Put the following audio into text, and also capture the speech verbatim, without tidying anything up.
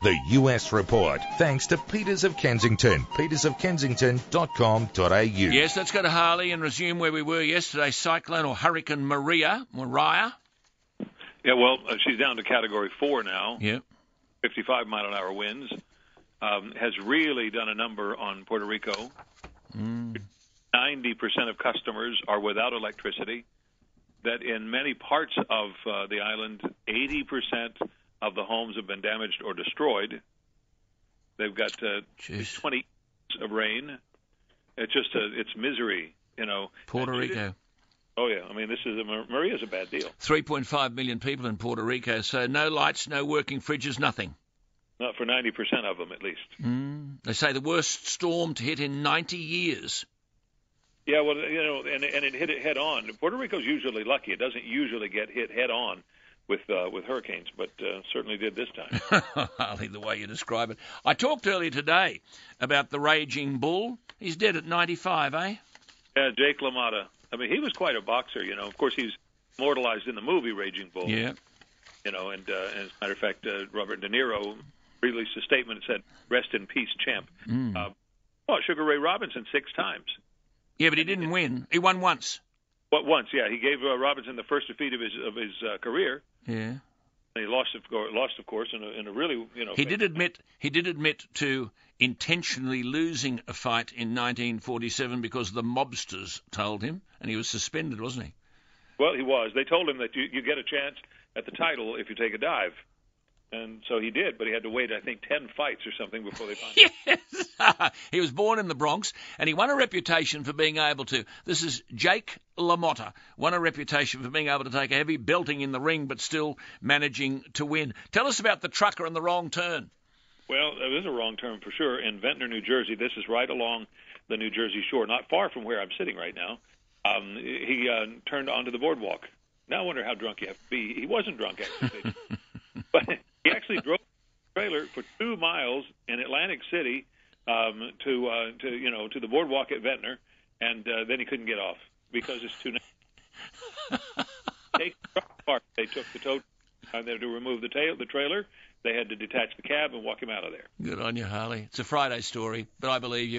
The U S Report, thanks to Peters of Kensington, peters of kensington dot com dot a u. Yes, let's go to Harley and resume where we were yesterday. Cyclone or Hurricane Maria, Mariah. Yeah, well, uh, she's down to Category four now. Yeah. fifty-five mile an hour winds. Um, has really done a number on Puerto Rico. Mm. ninety percent of customers are without electricity. That in many parts of uh, the island, eighty percent of the homes have been damaged or destroyed. They've got uh, twenty inches of rain. It's just a, it's misery, you know. Puerto Rico. Oh yeah, I mean this is a, Maria's a bad deal. three point five million people in Puerto Rico, so no lights, no working fridges, nothing. Not for ninety percent of them, at least. Mm. They say the worst storm to hit in ninety years. Yeah, well, you know, and and it hit it head on. Puerto Rico's usually lucky; it doesn't usually get hit head on with uh, with hurricanes, but uh, certainly did this time. Hardly the way you describe it. I talked earlier today about the raging bull. He's dead at ninety-five, eh? Yeah, Jake LaMotta. I mean, he was quite a boxer, you know. Of course, he's immortalized in the movie Raging Bull. Yeah. You know, and, uh, and as a matter of fact, uh, Robert De Niro released a statement that said, "Rest in peace, champ." Mm. Uh, oh, Sugar Ray Robinson six times. Yeah, but he didn't win. He won once. What once? Yeah, he gave uh, Robinson the first defeat of his of his uh, career. Yeah. And he lost, of course, lost, of course, in a, in a really, you know. He did admit. He did admit to intentionally losing a fight in nineteen forty-seven because the mobsters told him, and he was suspended, wasn't he? Well, he was. They told him that you, you get a chance at the title if you take a dive. And so he did, but he had to wait, I think, ten fights or something before they found him. Yes! He was born in the Bronx, and he won a reputation for being able to, this is Jake LaMotta, won a reputation for being able to take a heavy belting in the ring, but still managing to win. Tell us about the trucker and the wrong turn. Well, it is a wrong turn for sure. In Ventnor, New Jersey, this is right along the New Jersey shore, not far from where I'm sitting right now. Um, he uh, turned onto the boardwalk. Now I wonder how drunk you have to be. He wasn't drunk, actually. But he actually drove the trailer for two miles in Atlantic City um, to, uh, to, you know, to the boardwalk at Ventnor, and uh, then he couldn't get off because it's too nice. Take the truck apart. They took the tow and they had to remove the tail, the trailer. They had to detach the cab and walk him out of there. Good on you, Harley. It's a Friday story, but I believe you.